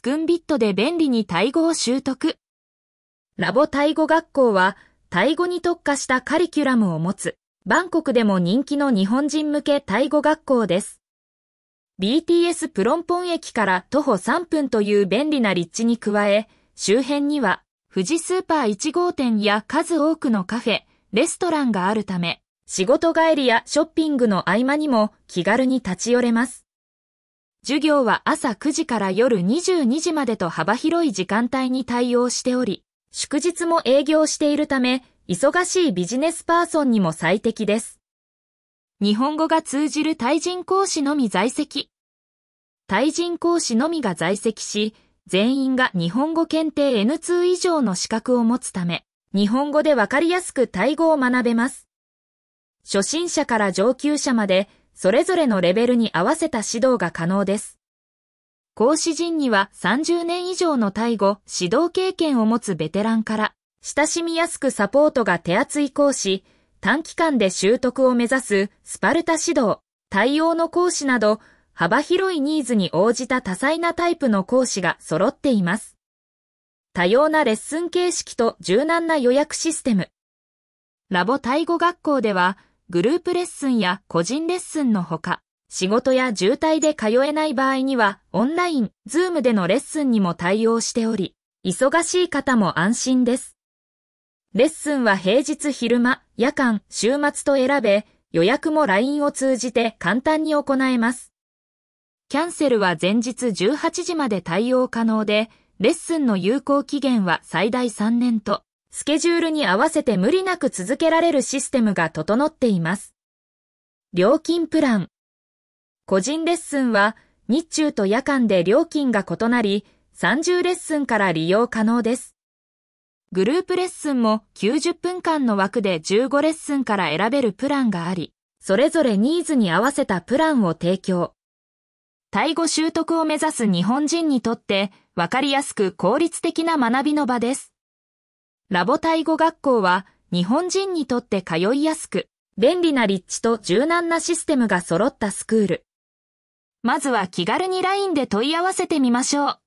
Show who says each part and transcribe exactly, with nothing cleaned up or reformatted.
Speaker 1: 分ビットで便利にタイ語を習得。ラボタイ語学校は、タイ語に特化したカリキュラムを持つ、バンコクでも人気の日本人向けタイ語学校です。ビーティーエス プロンポン駅から徒歩さんぷんという便利な立地に加え、周辺には、富士スーパーいち号店や数多くのカフェ、レストランがあるため、仕事帰りやショッピングの合間にも気軽に立ち寄れます。授業は朝くじから夜にじゅうにじまでと幅広い時間帯に対応しており、祝日も営業しているため、忙しいビジネスパーソンにも最適です。日本語が通じるタイ人講師のみ在籍。タイ人講師のみが在籍し、全員が日本語検定 エヌツー 以上の資格を持つため、日本語でわかりやすくタイ語を学べます。初心者から上級者まで、それぞれのレベルに合わせた指導が可能です。講師陣にはさんじゅうねん以上のタイ語指導経験を持つベテランから、親しみやすくサポートが手厚い講師、短期間で習得を目指すスパルタ指導、対応の講師など、幅広いニーズに応じた多彩なタイプの講師が揃っています。多様なレッスン形式と柔軟な予約システム。ラボタイ語学校では、グループレッスンや個人レッスンのほか、仕事や渋滞で通えない場合には、オンライン、ズームでのレッスンにも対応しており、忙しい方も安心です。レッスンは平日昼間、夜間、週末と選べ、予約も ライン を通じて簡単に行えます。キャンセルは前日じゅうはちじまで対応可能で、レッスンの有効期限は最大さんねんと、スケジュールに合わせて無理なく続けられるシステムが整っています。料金プラン。個人レッスンは日中と夜間で料金が異なり、さんじゅうレッスンから利用可能です。グループレッスンもきゅうじゅっぷんかんの枠でじゅうごレッスンから選べるプランがあり、それぞれニーズに合わせたプランを提供。タイ語習得を目指す日本人にとってわかりやすく効率的な学びの場です。ラボタイ語学校は日本人にとって通いやすく、便利な立地と柔軟なシステムが揃ったスクール。まずは気軽に ライン で問い合わせてみましょう。